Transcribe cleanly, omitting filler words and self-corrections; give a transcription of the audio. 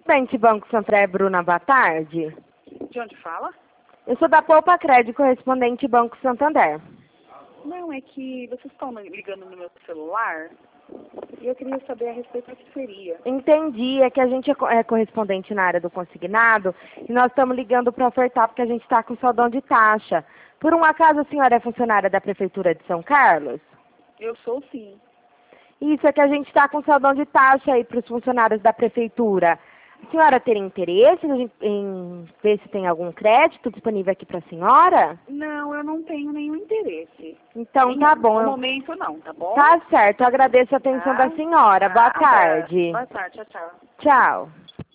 Correspondente Banco Santander, Bruna, boa tarde. De onde fala? Eu sou da Poupa Crédito, correspondente Banco Santander. Não, é que vocês estão ligando no meu celular e eu queria saber a respeito do que seria. Entendi, é que a gente é correspondente na área do consignado e nós estamos ligando para ofertar porque a gente está com saudão de taxa. Por um acaso a senhora é funcionária da Prefeitura de São Carlos? Eu sou sim. Isso é que a gente está com saudão de taxa aí para os funcionários da Prefeitura. A senhora teria interesse em ver se tem algum crédito disponível aqui para a senhora? Não, eu não tenho nenhum interesse. Então tá bom. No momento não, tá bom? Tá certo, eu agradeço a atenção da senhora. Boa Nada. tarde. Boa tarde, tchau, tchau. Tchau.